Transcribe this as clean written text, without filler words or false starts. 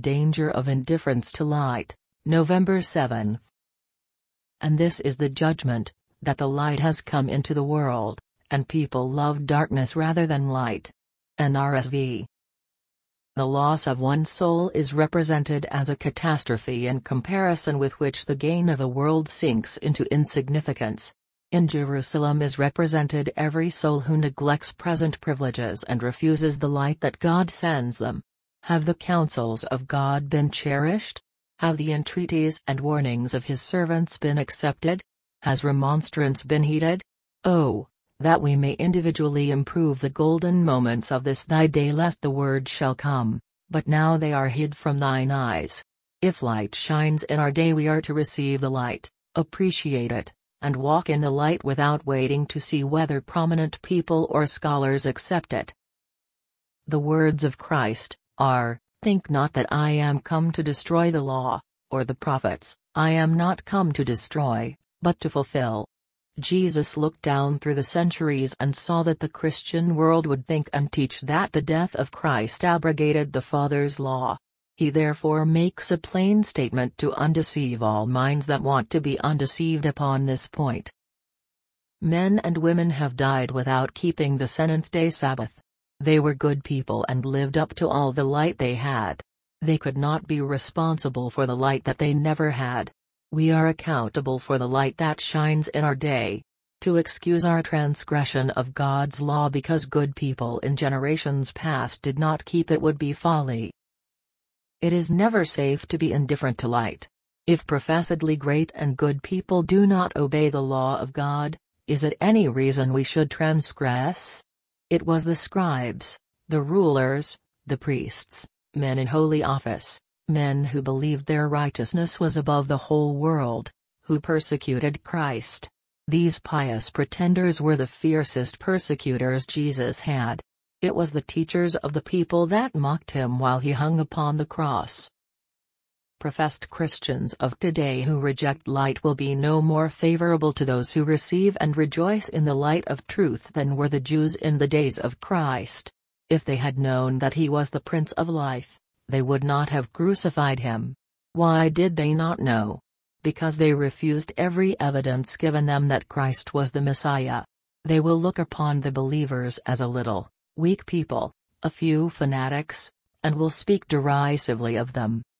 Danger of indifference to light, November 7. And this is the judgment, that the light has come into the world, and people loved darkness rather than light. NRSV. The loss of one soul is represented as a catastrophe in comparison with which the gain of a world sinks into insignificance. In Jerusalem is represented every soul who neglects present privileges and refuses the light that God sends them. Have the counsels of God been cherished? Have the entreaties and warnings of his servants been accepted? Has remonstrance been heeded? Oh, that we may individually improve the golden moments of this thy day, lest the word shall come, but now they are hid from thine eyes. If light shines in our day, we are to receive the light, appreciate it, and walk in the light without waiting to see whether prominent people or scholars accept it. The words of Christ are, "Think not that I am come to destroy the law, or the prophets. I am not come to destroy, but to fulfill." Jesus looked down through the centuries and saw that the Christian world would think and teach that the death of Christ abrogated the Father's law. He therefore makes a plain statement to undeceive all minds that want to be undeceived upon this point. Men and women have died without keeping the seventh-day Sabbath. They were good people and lived up to all the light they had. They could not be responsible for the light that they never had. We are accountable for the light that shines in our day. To excuse our transgression of God's law because good people in generations past did not keep it would be folly. It is never safe to be indifferent to light. If professedly great and good people do not obey the law of God, is it any reason we should transgress? It was the scribes, the rulers, the priests, men in holy office, men who believed their righteousness was above the whole world, who persecuted Christ. These pious pretenders were the fiercest persecutors Jesus had. It was the teachers of the people that mocked him while he hung upon the cross. Professed Christians of today who reject light will be no more favorable to those who receive and rejoice in the light of truth than were the Jews in the days of Christ. If they had known that he was the Prince of Life, they would not have crucified him. Why did they not know? Because they refused every evidence given them that Christ was the Messiah. They will look upon the believers as a little, weak people, a few fanatics, and will speak derisively of them.